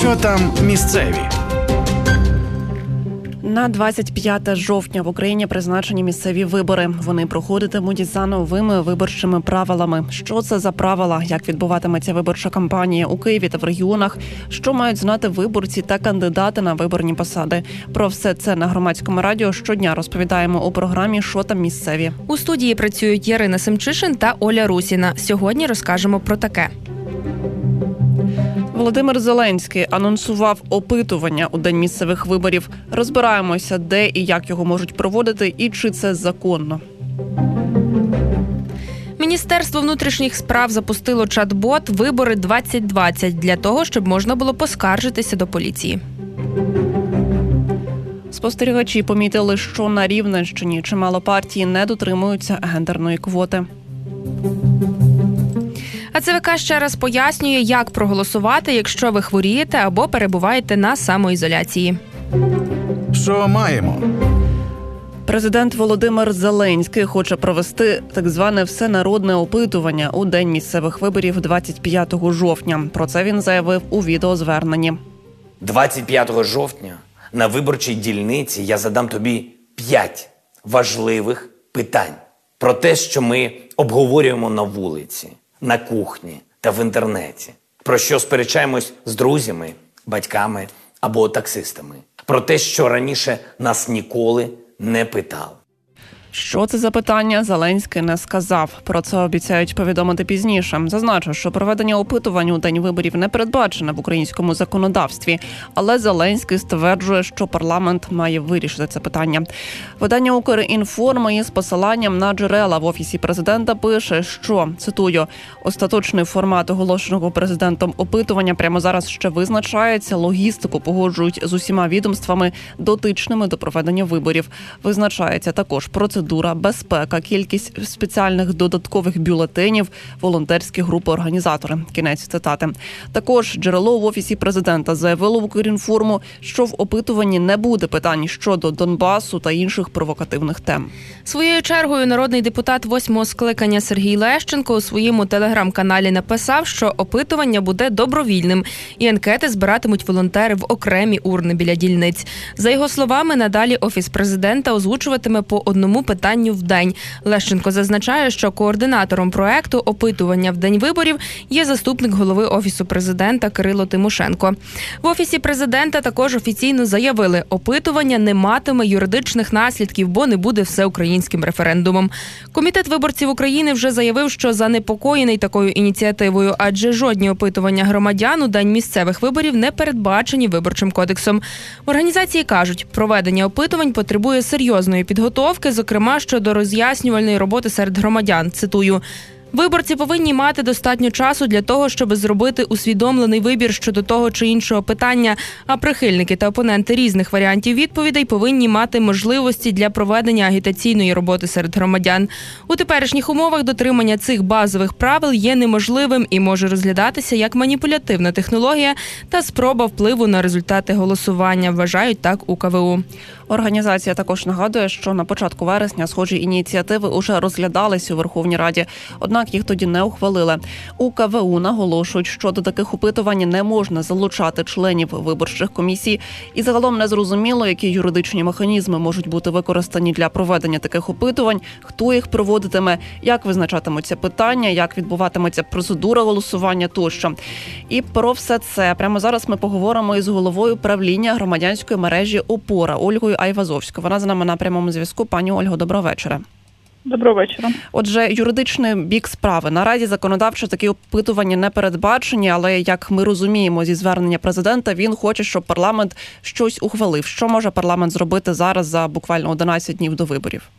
Що там місцеві? На 25 жовтня в Україні призначені місцеві вибори. Вони проходитимуть за новими виборчими правилами. Що це за правила? Як відбуватиметься виборча кампанія у Києві та в регіонах? Що мають знати виборці та кандидати на виборні посади? Про все це на Громадському радіо щодня розповідаємо у програмі «Що там місцеві?». У студії працюють Ярина Семчишин та Оля Русіна. Сьогодні розкажемо про таке. Володимир Зеленський анонсував опитування у день місцевих виборів. Розбираємося, де і як його можуть проводити, і чи це законно. Міністерство внутрішніх справ запустило чат-бот «Вибори-2020» для того, щоб можна було поскаржитися до поліції. Спостерігачі помітили, що на Рівненщині чимало партій не дотримуються гендерної квоти. А ЦВК ще раз пояснює, як проголосувати, якщо ви хворієте або перебуваєте на самоізоляції. Що маємо? Президент Володимир Зеленський хоче провести так зване всенародне опитування у день місцевих виборів 25 жовтня. Про це він заявив у відеозверненні. 25 жовтня на виборчій дільниці я задам тобі 5 важливих питань про те, що ми обговорюємо на вулиці, на кухні та в інтернеті. Про що сперечаємось з друзями, батьками або таксистами. Про те, що раніше нас ніколи не питали. Що це за питання, Зеленський не сказав. Про це обіцяють повідомити пізніше. Зазначу, що проведення опитувань у день виборів не передбачене в українському законодавстві. Але Зеленський стверджує, що парламент має вирішити це питання. Видання «Укрінформ» із посиланням на джерела в Офісі президента пише, що, цитую, «остаточний формат оголошеного президентом опитування прямо зараз ще визначається, логістику погоджують з усіма відомствами, дотичними до проведення виборів. Визначається також процедура, безпека, кількість спеціальних додаткових бюлетенів, волонтерські групи-організатори». Кінець цитати. Також джерело в Офісі президента заявило в «Укрінформу», що в опитуванні не буде питань щодо Донбасу та інших провокативних тем. Своєю чергою народний депутат 8-го скликання Сергій Лещенко у своєму телеграм-каналі написав, що опитування буде добровільним і анкети збиратимуть волонтери в окремі урни біля дільниць. За його словами, надалі Офіс президента озвучуватиме по одному питанню в день. Лещенко зазначає, що координатором проекту опитування в день виборів є заступник голови Офісу президента Кирило Тимошенко. В Офісі президента також офіційно заявили, опитування не матиме юридичних наслідків, бо не буде всеукраїнським референдумом. Комітет виборців України вже заявив, що занепокоєний такою ініціативою, адже жодні опитування громадян у день місцевих виборів не передбачені Виборчим кодексом. В організації кажуть, проведення опитувань потребує серйозної підготовки, зокрема щодо роз'яснювальної роботи серед громадян. Цитую. Виборці повинні мати достатньо часу для того, щоб зробити усвідомлений вибір щодо того чи іншого питання, а прихильники та опоненти різних варіантів відповідей повинні мати можливості для проведення агітаційної роботи серед громадян. У теперішніх умовах дотримання цих базових правил є неможливим і може розглядатися як маніпулятивна технологія та спроба впливу на результати голосування, вважають так у КВУ. Організація також нагадує, що на початку вересня схожі ініціативи уже розглядались у Верховній Раді, однак їх тоді не ухвалили. У КВУ наголошують, що до таких опитувань не можна залучати членів виборчих комісій, і загалом не зрозуміло, які юридичні механізми можуть бути використані для проведення таких опитувань, хто їх проводитиме, як визначатимуться питання, як відбуватиметься процедура голосування тощо. І про все це прямо зараз ми поговоримо із головою правління громадянської мережі «Опора» Ольгою Айвазовською. Вона з нами на прямому зв'язку. Пані Ольго, доброго вечора. Доброго вечора. Отже, юридичний бік справи. Наразі законодавчо такі опитування не передбачені, але, як ми розуміємо зі звернення президента, він хоче, щоб парламент щось ухвалив. Що може парламент зробити зараз за буквально 11 днів до виборів?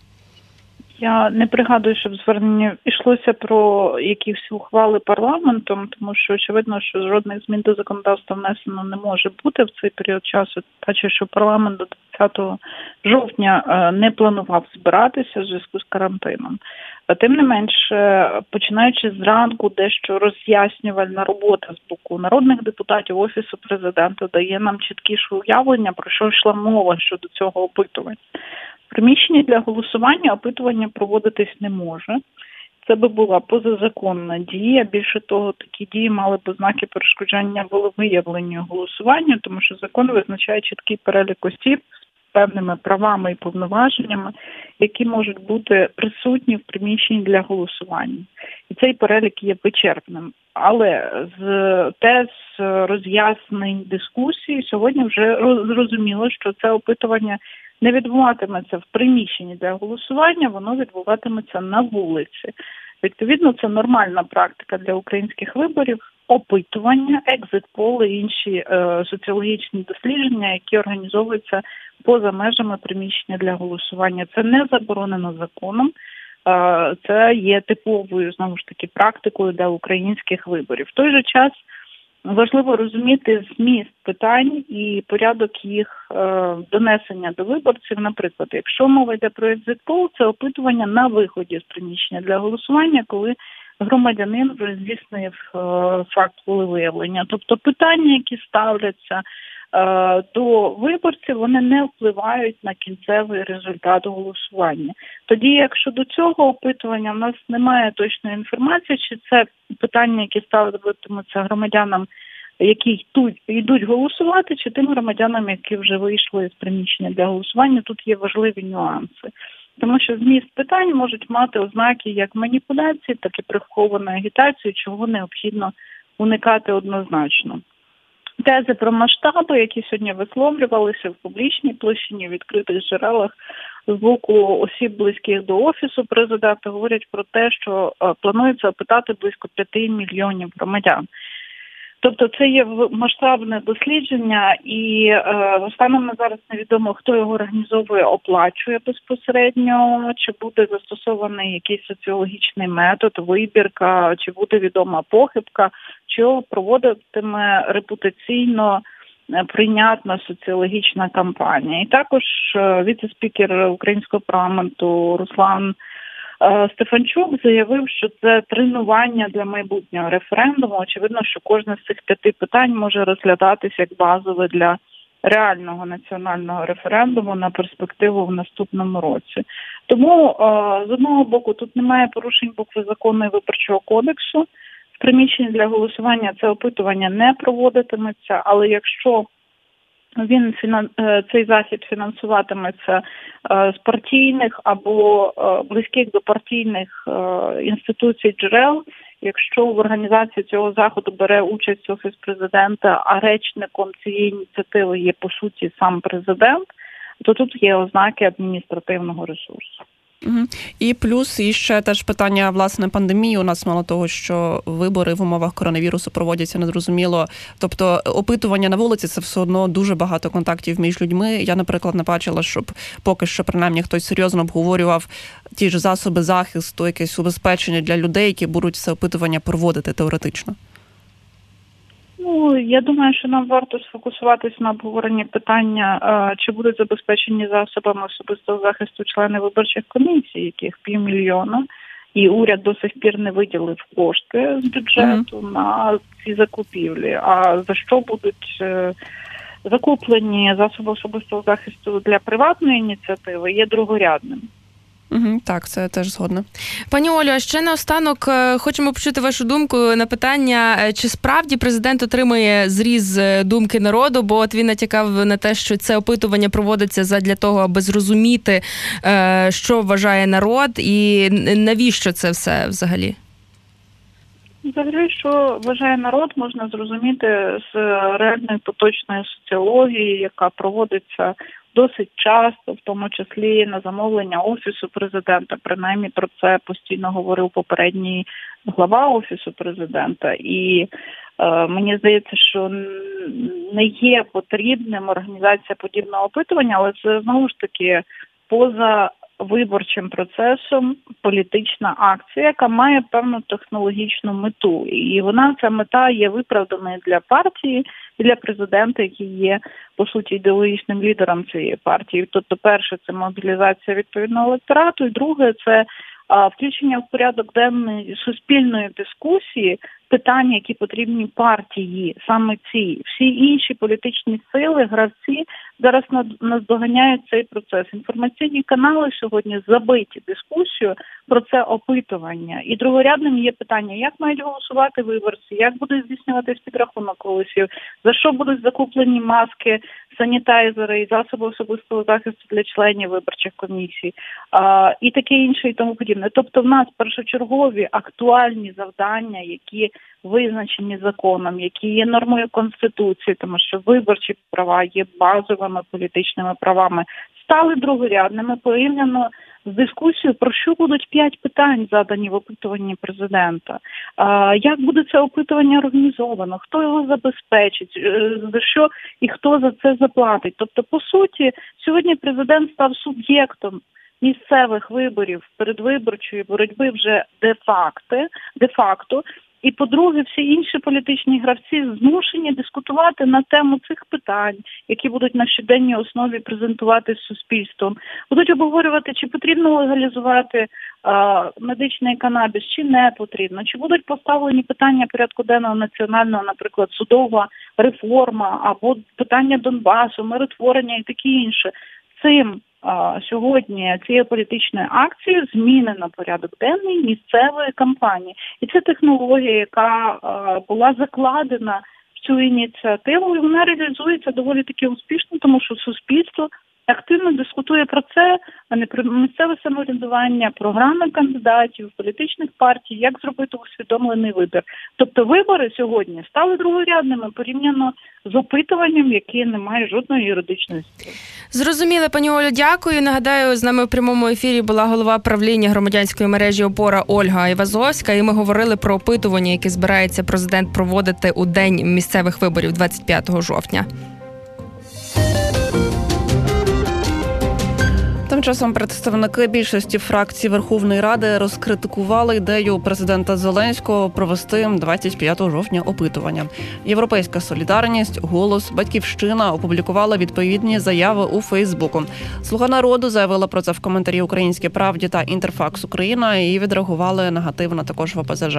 Я не пригадую, щоб звернення йшлося про якісь ухвали парламентом, тому що очевидно, що жодних змін до законодавства внесено не може бути в цей період часу. Бачу, що парламент до 20 жовтня не планував збиратися в зв'язку з карантином. Тим не менш, починаючи зранку, дещо роз'яснювальна робота з боку народних депутатів Офісу президента дає нам чіткіше уявлення, про що йшла мова щодо цього опитування. В приміщенні для голосування опитування проводитись не може. Це би була позазаконна дія. Більше того, такі дії мали б ознаки перешкоджання волевиявленню голосування, тому що закон визначає чіткий перелік осіб з певними правами і повноваженнями, які можуть бути присутні в приміщенні для голосування. І цей перелік є вичерпним. Але з роз'яснень дискусії сьогодні вже зрозуміло, що це опитування не відбуватиметься в приміщенні для голосування, воно відбуватиметься на вулиці. Відповідно, це нормальна практика для українських виборів, опитування, екзит-поли і інші соціологічні дослідження, які організовуються поза межами приміщення для голосування. Це не заборонено законом, це є типовою, знову ж таки, практикою для українських виборів. В той же час важливо розуміти зміст питань і порядок їх донесення до виборців. Наприклад, якщо мова йде про екзит-пол, це опитування на виході з приміщення для голосування, коли громадянин вже здійснив факт волевиявлення. Тобто питання, які ставляться до виборців, вони не впливають на кінцевий результат голосування. Тоді, якщо до цього опитування в нас немає точної інформації, чи це питання, які ставитимуться громадянам, які йдуть голосувати, чи тим громадянам, які вже вийшли з приміщення для голосування, тут є важливі нюанси. Тому що зміст питань можуть мати ознаки як маніпуляції, так і прихованої агітації, чого необхідно уникати однозначно. Тези про масштаби, які сьогодні висловлювалися в публічній площині, в відкритих джерелах з боку осіб, близьких до Офісу президента, говорять про те, що планується опитати близько 5 мільйонів громадян. Тобто це є масштабне дослідження, і станом на зараз невідомо, хто його організовує, оплачує безпосередньо, чи буде застосований якийсь соціологічний метод, вибірка, чи буде відома похибка, чи його проводитиме репутаційно прийнятна соціологічна кампанія. І також віце-спікер українського парламенту Руслан Стефанчук заявив, що це тренування для майбутнього референдуму. Очевидно, що кожне з цих 5 питань може розглядатися як базове для реального національного референдуму на перспективу в наступному році. Тому, з одного боку, тут немає порушень букви закону і виборчого кодексу. В приміщенні для голосування це опитування не проводитиметься, але якщо цей захід фінансуватиметься з партійних або близьких до партійних інституцій джерел, якщо в організації цього заходу бере участь Офіс президента, а речником цієї ініціативи є, по суті, сам президент, то тут є ознаки адміністративного ресурсу. І плюс ще теж питання, власне, пандемії. У нас мало того, що вибори в умовах коронавірусу проводяться незрозуміло. Тобто опитування на вулиці – це все одно дуже багато контактів між людьми. Я, наприклад, не бачила, щоб поки що, принаймні, хтось серйозно обговорював ті ж засоби захисту, якесь убезпечення для людей, які будуть це опитування проводити теоретично. Я думаю, що нам варто сфокусуватись на обговоренні питання, чи будуть забезпечені засобами особистого захисту члени виборчих комісій, яких 500 000, і уряд до сих пір не виділив кошти з бюджету на ці закупівлі. А за що будуть закуплені засоби особистого захисту для приватної ініціативи, є другорядним. Так, це теж згодна. Пані Олю, а ще наостанок хочемо почути вашу думку на питання, чи справді президент отримує зріз думки народу, бо от він натякав на те, що це опитування проводиться задля того, аби зрозуміти, що вважає народ, і навіщо це все взагалі? Взагалі, що вважає народ, можна зрозуміти з реальної поточної соціології, яка проводиться досить часто, в тому числі на замовлення Офісу президента. Принаймні про це постійно говорив попередній глава Офісу президента. І мені здається, що не є потрібним організація подібного опитування, але це знову ж таки поза виборчим процесом політична акція, яка має певну технологічну мету. І ця мета є виправданою для партії і для президента, який є, по суті, ідеологічним лідером цієї партії. Тобто, перше, це мобілізація відповідного електорату, і друге, це включення в порядок денний суспільної дискусії питання, які потрібні партії, саме ці. Всі інші політичні сили, гравці зараз наздоганяють цей процес. Інформаційні канали сьогодні забиті дискусією про це опитування. І другорядним є питання, як мають голосувати виборці, як буде здійснюватись підрахунок голосів, за що будуть закуплені маски, санітайзери і засоби особистого захисту для членів виборчих комісій, і таке інше, і тому подібне. Тобто в нас першочергові актуальні завдання, які визначені законом, які є нормою Конституції, тому що виборчі права є базовими політичними правами, стали другорядними порівняно з дискусією, про що будуть 5 питань, задані в опитуванні президента. Як буде це опитування організовано, хто його забезпечить, за що і хто за це заплатить. Тобто, по суті, сьогодні президент став суб'єктом місцевих виборів, передвиборчої боротьби вже де-факто. І, по-друге, всі інші політичні гравці змушені дискутувати на тему цих питань, які будуть на щоденній основі презентувати суспільством. Будуть обговорювати, чи потрібно легалізувати медичний канабіс, чи не потрібно. Чи будуть поставлені питання порядку денного національного, наприклад, судова реформа, або питання Донбасу, миротворення і таке інше. Цим сьогодні цією політичною акцією змінено порядок денний місцевої кампанії. І це технологія, яка була закладена в цю ініціативу, і вона реалізується доволі таки успішно, тому що суспільство активно дискутує про це, а не про місцеве самоврядування, програми кандидатів, політичних партій, як зробити усвідомлений вибір. Тобто вибори сьогодні стали другорядними порівняно з опитуванням, яке не має жодної юридичної сили. Зрозуміло, пані Олю, дякую. Нагадаю, з нами в прямому ефірі була голова правління громадянської мережі «Опора» Ольга Івазовська, і ми говорили про опитування, яке збирається президент проводити у день місцевих виборів 25 жовтня. Тим часом представники більшості фракцій Верховної Ради розкритикували ідею президента Зеленського провести 25 жовтня опитування. Європейська солідарність, «Голос», «Батьківщина» опублікували відповідні заяви у Фейсбуку. «Слуга народу» заявила про це в коментарі «Українській правді» та «Інтерфакс Україна» і відреагували негативно також в ОПЗЖ.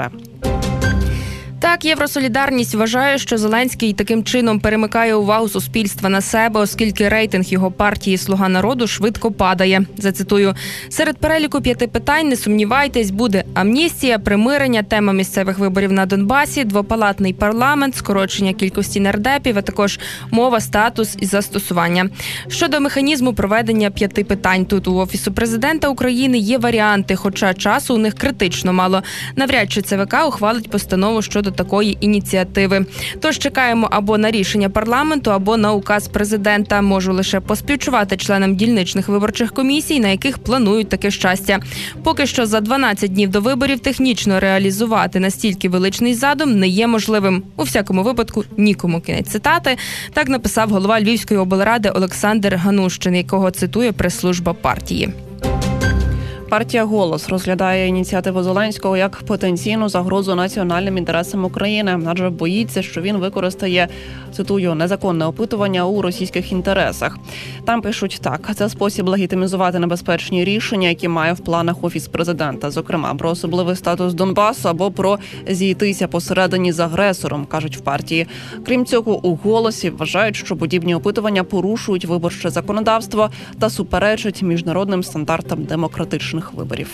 Так, Євросолідарність вважає, що Зеленський таким чином перемикає увагу суспільства на себе, оскільки рейтинг його партії «Слуга народу» швидко падає. Зацитую, серед переліку 5 питань, не сумнівайтесь, буде амністія, примирення, тема місцевих виборів на Донбасі, двопалатний парламент, скорочення кількості нардепів, а також мова, статус і застосування. Щодо механізму проведення 5 питань, тут у Офісу президента України є варіанти, хоча часу у них критично мало. Навряд чи ЦВК ухвалить постанову щодо такої ініціативи. Тож чекаємо або на рішення парламенту, або на указ президента. Можу лише поспівчувати членам дільничних виборчих комісій, на яких планують таке щастя. Поки що за 12 днів до виборів технічно реалізувати настільки величний задум не є можливим. У всякому випадку нікому. Кінець цитати. Так написав голова Львівської облради Олександр Ганущин, якого цитує прес-служба партії. Партія «Голос» розглядає ініціативу Зеленського як потенційну загрозу національним інтересам України, адже боїться, що він використає, цитую, незаконне опитування у російських інтересах. Там пишуть так, це спосіб легітимізувати небезпечні рішення, які має в планах Офіс президента, зокрема про особливий статус Донбасу або про зійтися посередині з агресором, кажуть в партії. Крім цього, у «Голосі» вважають, що подібні опитування порушують виборче законодавство та суперечать міжнародним стандартам демократичних виборів.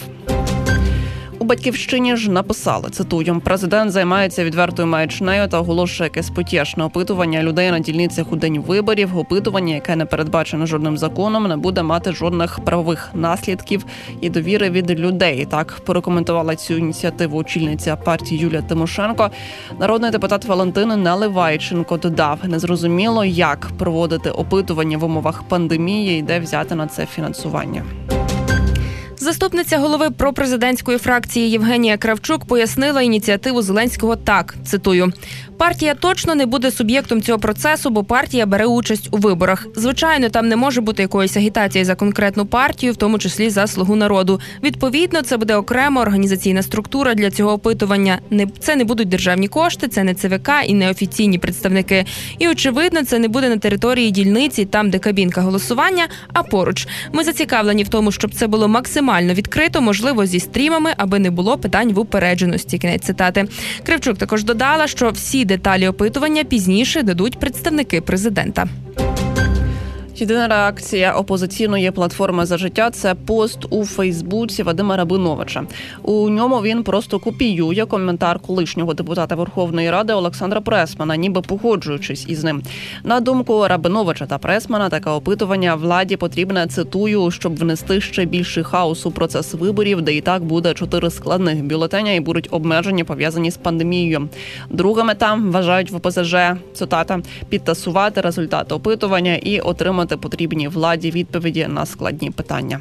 У «Батьківщині» ж написали, цитую, президент займається відвертою маячнею та оголошує якесь потішне опитування людей на дільницях у день виборів. Опитування, яке не передбачено жодним законом, не буде мати жодних правових наслідків і довіри від людей. Так прокоментувала цю ініціативу очільниця партії Юлія Тимошенко. Народний депутат Валентин Наливайченко додав, незрозуміло, як проводити опитування в умовах пандемії і де взяти на це фінансування. Заступниця голови пропрезидентської фракції Євгенія Кравчук пояснила ініціативу Зеленського так, цитую, партія точно не буде суб'єктом цього процесу, бо партія бере участь у виборах. Звичайно, там не може бути якоїсь агітації за конкретну партію, в тому числі за «Слугу народу». Відповідно, це буде окрема організаційна структура для цього опитування. Це не будуть державні кошти, це не ЦВК і не офіційні представники. І, очевидно, це не буде на території дільниці, там, де кабінка голосування, а поруч. Ми зацікавлені в тому, щоб це було максимально максимально відкрито, можливо, зі стрімами, аби не було питань в упередженості. Кінець цитати. Кривчук також додала, що всі деталі опитування пізніше дадуть представники президента. Єдина реакція опозиційної платформи «За життя» – це пост у Фейсбуці Вадима Рабиновича. У ньому він просто копіює коментар колишнього депутата Верховної Ради Олександра Пресмана, ніби погоджуючись із ним. На думку Рабиновича та Пресмана, таке опитування владі потрібне, цитую, щоб внести ще більше хаосу у процес виборів, де і так буде 4 складних бюлетеня і будуть обмеження, пов'язані з пандемією. Друга мета, вважають в ОПЗЖ, цитата, підтасувати результати опитування і отримати потрібні владі відповіді на складні питання.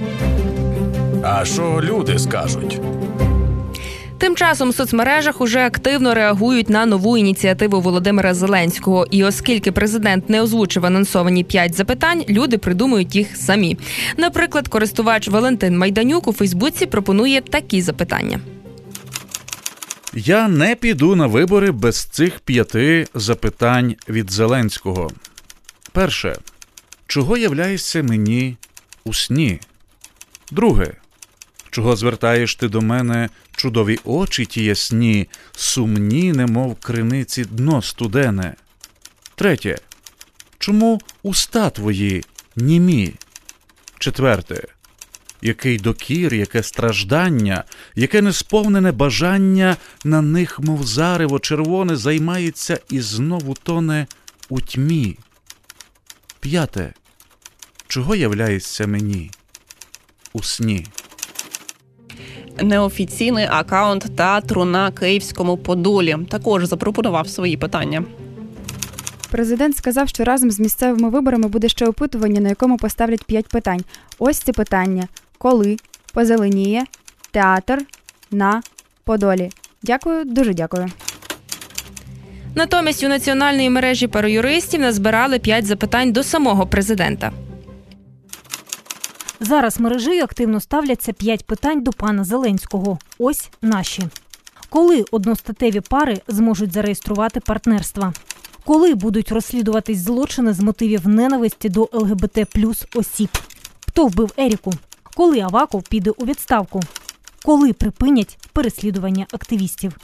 А що люди скажуть? Тим часом в соцмережах уже активно реагують на нову ініціативу Володимира Зеленського. І оскільки президент не озвучив анонсовані 5 запитань, люди придумують їх самі. Наприклад, користувач Валентин Майданюк у Фейсбуці пропонує такі запитання. Я не піду на вибори без цих 5 запитань від Зеленського. Перше. Чого являєшся мені у сні? Друге. Чого звертаєш ти до мене чудові очі ті ясні, сумні, немов криниці дно студене? Третє. Чому уста твої німі? Четверте. Який докір, яке страждання, яке несповнене бажання на них, мов зарево червоне, займається і знову тоне у тьмі? П'яте. Чого являється мені у сні? Неофіційний акаунт театру на Київському Подолі також запропонував свої питання. Президент сказав, що разом з місцевими виборами буде ще опитування, на якому поставлять 5 питань. Ось ці питання. Коли позеленіє театр на Подолі? Дякую, дуже дякую. Натомість у національній мережі пароюристів назбирали 5 запитань до самого президента. Зараз мережею активно ставляться 5 питань до пана Зеленського. Ось наші. Коли одностатеві пари зможуть зареєструвати партнерства? Коли будуть розслідуватись злочини з мотивів ненависті до ЛГБТ+ осіб? Хто вбив Еріку? Коли Аваков піде у відставку? Коли припинять переслідування активістів?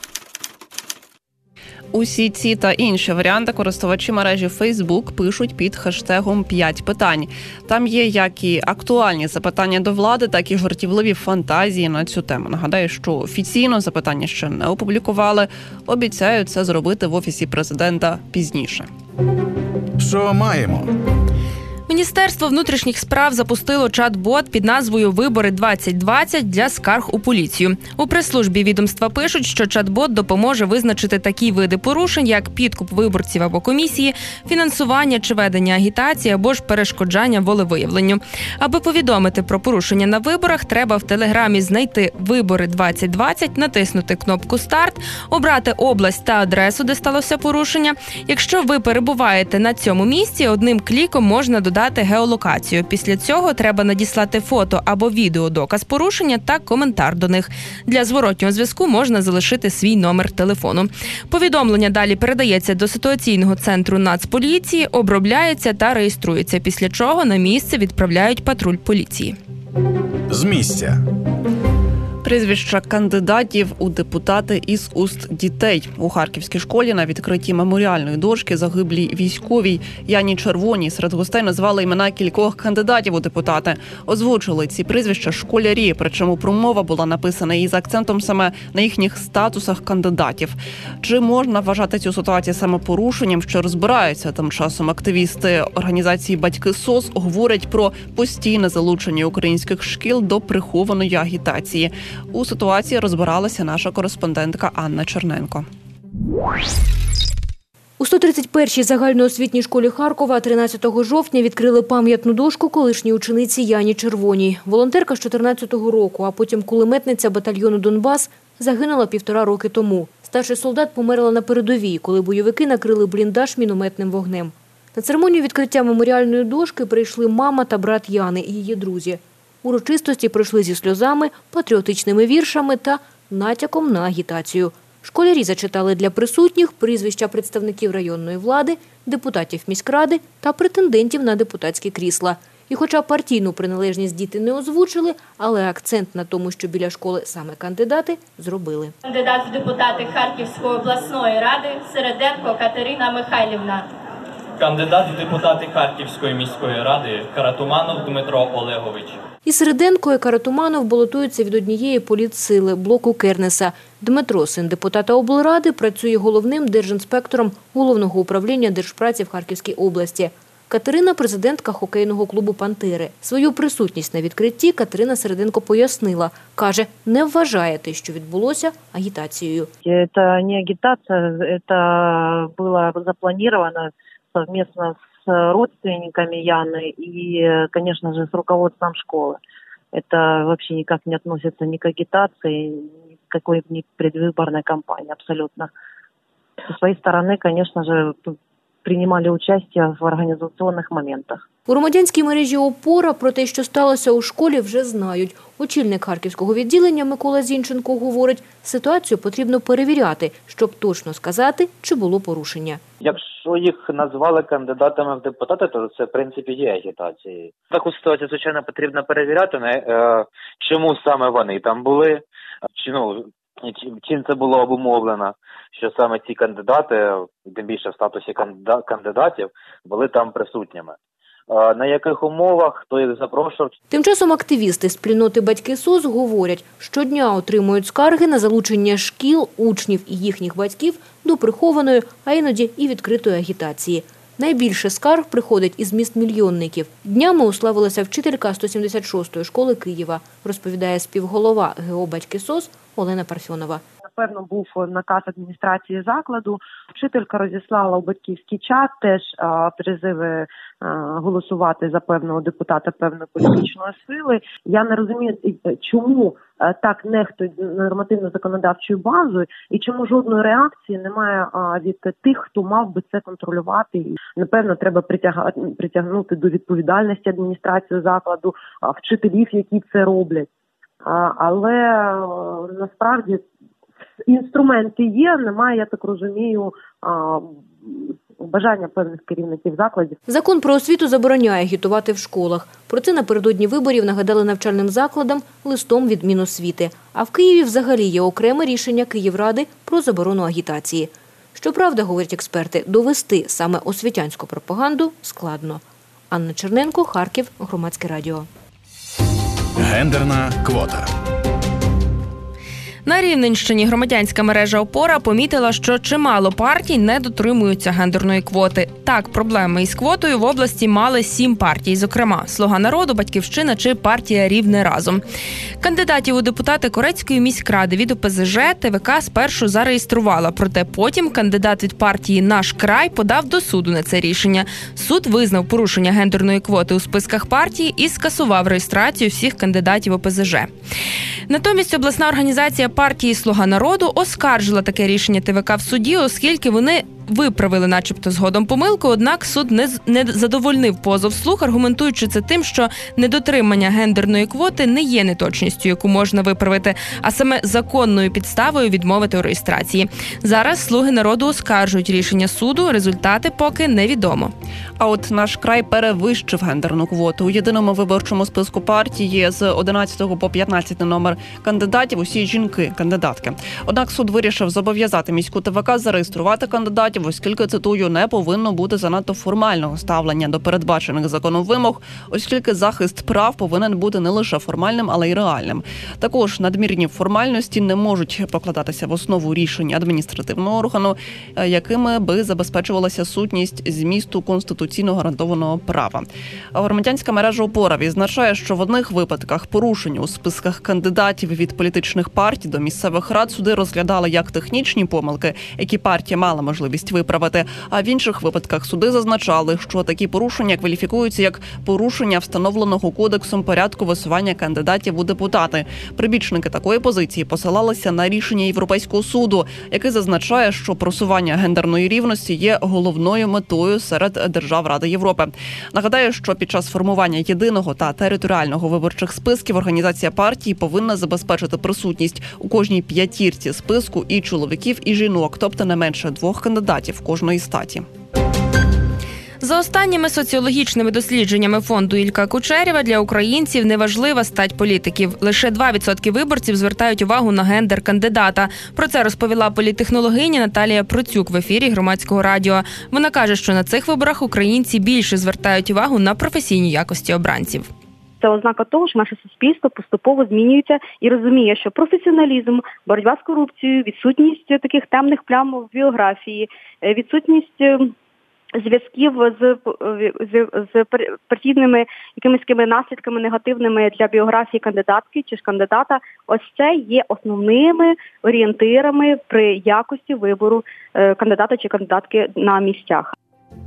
Усі ці та інші варіанти користувачі мережі Facebook пишуть під хештегом «5 питань». Там є як і актуальні запитання до влади, так і жартівливі фантазії на цю тему. Нагадаю, що офіційно запитання ще не опублікували. Обіцяють це зробити в Офісі президента пізніше. Що маємо? Міністерство внутрішніх справ запустило чат-бот під назвою «Вибори-2020» для скарг у поліцію. У прес-службі відомства пишуть, що чат-бот допоможе визначити такі види порушень, як підкуп виборців або комісії, фінансування чи ведення агітації або ж перешкоджання волевиявленню. Аби повідомити про порушення на виборах, треба в Телеграмі знайти «Вибори-2020», натиснути кнопку «Старт», обрати область та адресу, де сталося порушення. Якщо ви перебуваєте на цьому місці, одним кліком можна додати геолокацію. Після цього треба надіслати фото або відео доказ порушення та коментар до них. Для зворотнього зв'язку можна залишити свій номер телефону. Повідомлення далі передається до ситуаційного центру Нацполіції, обробляється та реєструється, після чого на місце відправляють патруль поліції. З місця. Прізвища кандидатів у депутати із уст дітей. У Харківській школі на відкритті меморіальної дошки загиблій військовій Яні Червоній серед гостей назвали імена кількох кандидатів у депутати. Озвучили ці прізвища школярі, причому промова була написана із акцентом саме на їхніх статусах кандидатів. Чи можна вважати цю ситуацію саме порушенням, що розбираються? Тим часом активісти організації «Батьки СОС» говорять про постійне залучення українських шкіл до прихованої агітації. У ситуації розбиралася наша кореспондентка Анна Черненко. У 131-й загальноосвітній школі Харкова 13 жовтня відкрили пам'ятну дошку колишній учениці Яні Червоній. Волонтерка з 14-го року, а потім кулеметниця батальйону «Донбас» загинула 1,5 роки тому. Старший солдат померла на передовій, коли бойовики накрили бліндаж мінометним вогнем. На церемонію відкриття меморіальної дошки прийшли мама та брат Яни і її друзі. Урочистості пройшли зі сльозами, патріотичними віршами та натяком на агітацію. Школярі зачитали для присутніх прізвища представників районної влади, депутатів міськради та претендентів на депутатські крісла. І І хоча партійну приналежність діти не озвучили, але акцент на тому, що біля школи саме кандидати, зробили. Кандидат в депутати Харківської обласної ради Середенко Катерина Михайлівна. Кандидат в депутати Харківської міської ради Каратуманов Дмитро Олегович. І Середенко, і Каратуманов балотуються від однієї політсили – блоку Кернеса. Дмитро, син депутата облради, працює головним держінспектором Головного управління держпраці в Харківській області. Катерина – президентка хокейного клубу «Пантери». Свою присутність на відкритті Катерина Середенко пояснила. Каже, не вважає те, що відбулося, агітацією. Це не агітація, це було заплановано совместно с родственниками Яны и, конечно же, с руководством школы. Это вообще никак не относится ни к агитации, ни к какой ни предвыборной кампании, абсолютно. Со своей стороны, конечно же, принимали участие в организационных моментах. У громадянській мережі «Опора» про те, що сталося у школі, вже знають. Очільник Харківського відділення Микола Зінченко говорить, ситуацію потрібно перевіряти, щоб точно сказати, чи було порушення. Якщо їх назвали кандидатами в депутати, то це, в принципі, є агітацією. Таку ситуацію, звичайно, потрібно перевіряти, чому саме вони там були, чим це було обумовлено, що саме ці кандидати, тим більше в статусі кандидатів, були там присутніми. На яких умовах, хто їх запрошував. Тим часом активісти спільноти «Батьки СОС» говорять, щодня отримують скарги на залучення шкіл, учнів і їхніх батьків до прихованої, а іноді і відкритої агітації. Найбільше скарг приходить із міст-мільйонників. Днями уславилася вчителька 176-ї школи Києва, розповідає співголова ГО «Батьки СОС» Олена Парфьонова. Напевно, був наказ адміністрації закладу. Вчителька розіслала у батьківський чат теж призиви голосувати за певного депутата певної політичної сили. Я не розумію, чому так нехтують нормативно-законодавчою базою і чому жодної реакції немає від тих, хто мав би це контролювати. І, напевно, треба притягнути до відповідальності адміністрацію закладу, вчителів, які це роблять. Але насправді інструменти є, немає, я так розумію, бажання певних керівників закладів. Закон про освіту забороняє агітувати в школах. Про це напередодні виборів нагадали навчальним закладам листом від Міносвіти. А в Києві взагалі є окреме рішення Київради про заборону агітації. Щоправда, говорять експерти, довести саме освітянську пропаганду складно. Анна Черненко, Харків, Громадське радіо. Гендерна квота. На Рівненщині громадянська мережа «Опора» помітила, що чимало партій не дотримуються гендерної квоти. Так, проблеми із квотою в області мали 7 партій, зокрема «Слуга народу», «Батьківщина» чи партія «Рівне разом». Кандидатів у депутати Корецької міськради від ОПЗЖ ТВК спершу зареєструвала, проте потім кандидат від партії «Наш край» подав до суду на це рішення. Суд визнав порушення гендерної квоти у списках партії і скасував реєстрацію всіх кандидатів ОПЗЖ. Натомість обласна організація партії «Слуга народу» оскаржила таке рішення ТВК в суді, оскільки вони виправили начебто згодом помилку, однак суд не задовольнив позов «Слуг», аргументуючи це тим, що недотримання гендерної квоти не є неточністю, яку можна виправити, а саме законною підставою відмовити у реєстрації. Зараз «Слуги народу» оскаржують рішення суду, результати поки невідомо. А от «Наш край» перевищив гендерну квоту. У єдиному виборчому списку партії з 11 по 15 номер кандидатів усі жінки-кандидатки. Однак суд вирішив зобов'язати міську ТВК зареєструвати кандидатів, оскільки, цитую, не повинно бути занадто формального ставлення до передбачених законом вимог, оскільки захист прав повинен бути не лише формальним, але й реальним. Також надмірні формальності не можуть покладатися в основу рішення адміністративного органу, якими би забезпечувалася сутність змісту конституційно гарантованого права. Громадянська мережа «Опора» відзначає, що в одних випадках порушень у списках кандидатів від політичних партій до місцевих рад суди розглядали як технічні помилки, які партія мала можливість виправити, а в інших випадках суди зазначали, що такі порушення кваліфікуються як порушення встановленого кодексом порядку висування кандидатів у депутати. Прибічники такої позиції посилалися на рішення Європейського суду, який зазначає, що просування гендерної рівності є головною метою серед держав Ради Європи. Нагадаю, що під час формування єдиного та територіального виборчих списків організація партії повинна забезпечити присутність у кожній п'ятірці списку і чоловіків, і жінок, тобто не менше 2 кандидатів кожної статі. За останніми соціологічними дослідженнями фонду Ілька Кучерєва для українців неважлива стать політиків. Лише 2% виборців звертають увагу на гендер кандидата. Про це розповіла політтехнологиня Наталія Процюк в ефірі Громадського радіо. Вона каже, що на цих виборах українці більше звертають увагу на професійні якості обранців. Це ознака того, що наше суспільство поступово змінюється і розуміє, що професіоналізм, боротьба з корупцією, відсутність таких темних плям в біографії, відсутність зв'язків з партійними якимись наслідками негативними для біографії кандидатки чи ж кандидата, ось це є основними орієнтирами при якості вибору кандидата чи кандидатки на місцях.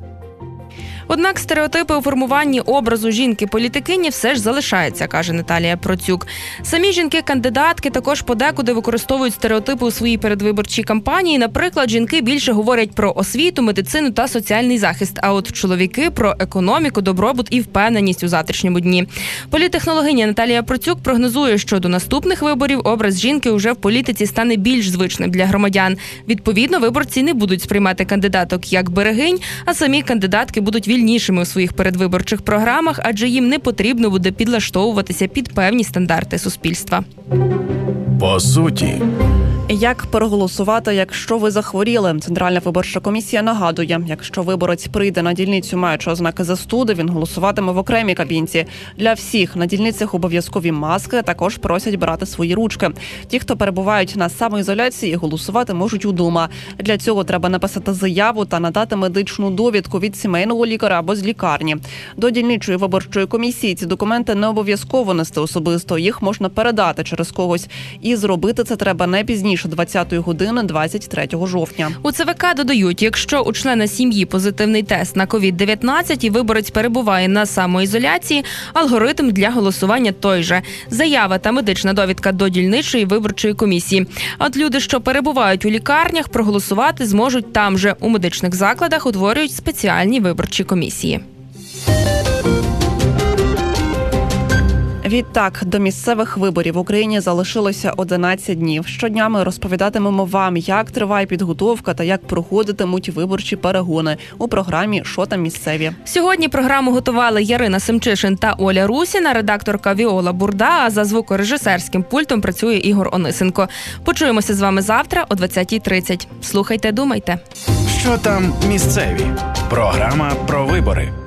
Однак стереотипи у формуванні образу жінки-політикині все ж залишаються, каже Наталія Процюк. Самі жінки-кандидатки також подекуди використовують стереотипи у своїй передвиборчій кампанії. Наприклад, жінки більше говорять про освіту, медицину та соціальний захист, а от чоловіки – про економіку, добробут і впевненість у завтрашньому дні. Політтехнологиня Наталія Процюк прогнозує, що до наступних виборів образ жінки уже в політиці стане більш звичним для громадян. Відповідно, виборці не будуть сприймати кандидаток як берегинь, а самі кандидатки будуть вільнішими у своїх передвиборчих програмах, адже їм не потрібно буде підлаштовуватися під певні стандарти суспільства. По суті. Як проголосувати, якщо ви захворіли? Центральна виборча комісія нагадує, якщо виборець прийде на дільницю, маючи ознаки застуди, він голосуватиме в окремій кабінці. Для всіх на дільницях обов'язкові маски, також просять брати свої ручки. Ті, хто перебувають на самоізоляції, голосувати можуть удома. Для цього треба написати заяву та надати медичну довідку від сімейного лікаря або з лікарні. До дільничої виборчої комісії ці документи не обов'язково нести особисто, їх можна передати через когось. І зробити це треба не пізніше 20-ї години 23 жовтня. У ЦВК додають, якщо у члена сім'ї позитивний тест на COVID-19 і виборець перебуває на самоізоляції, алгоритм для голосування той же. Заява та медична довідка до дільничої виборчої комісії. А от люди, що перебувають у лікарнях, проголосувати зможуть там же. У медичних закладах утворюють спеціальні виборчі комісії. Відтак, до місцевих виборів в Україні залишилося 11 днів. Щодня ми розповідатимемо вам, як триває підготовка та як проходитимуть виборчі перегони у програмі «Що там місцеві?». Сьогодні програму готували Ярина Семчишин та Оля Русіна, редакторка Віола Бурда, а за звукорежисерським пультом працює Ігор Онисенко. Почуємося з вами завтра о 20:30. Слухайте, думайте. «Що там місцеві?» Програма про вибори.